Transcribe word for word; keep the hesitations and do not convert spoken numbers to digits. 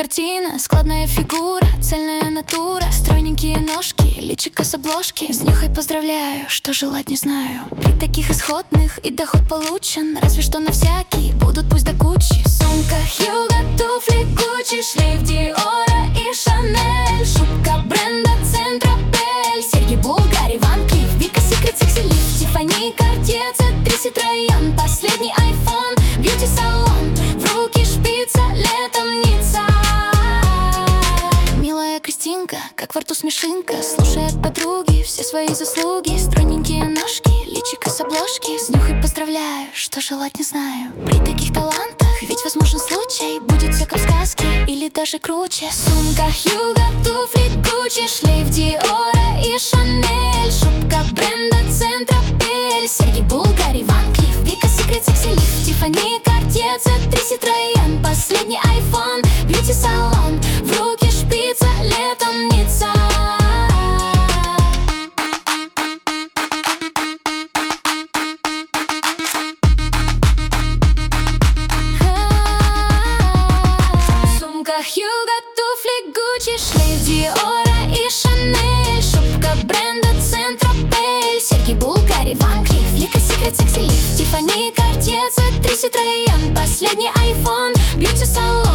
картина, складная фигура, цельная натура, стройненькие ножки, личико с обложки. Снюхай, поздравляю, что желать не знаю. При таких исходных и доход получен, разве что на всякий будут пусть до кучи. Сумка Хьюго, туфли Гуччи, шлейф Диора и Шанель, шубка бренда Центропель, серьги Булгари, Ван Клифф, Вика Секрет, Секси Лиф, Тиффани, Картье, Цэ три, Ситроен, последний айфон, бьюти-салон, в руки шпица, летом Ницца. Милая Кристинка, как во рту смешинка, слушает подруги все свои заслуги. Стройненькие ножки, личико с обложки. Снюхай, поздравляю, что желать не знаю. При таких талантах ведь возможен случай, будет все как в сказке или даже круче. Сумка Хьюго, туфли Гуччи, шлейф Диора и Шанель, шубка бренда Центропель, серьги Булгари, Ван Клифф, Вика Секрет, Секси Лиф, Тиффани, Картье, Цэ три, Ситроен, последний айфон, бьюти-салон, в руки шпица, летом Ницца. Сумка Хьюго, туфли Гуччи, шлейф Диора и Шанель, шубка бренда Центропель, серьги Булгари, Ван Клифф, Вика Секрет, Секси Лиф, Тиффани, Картье, Цэ три, Ситроен, последний айфон, бьюти-салон,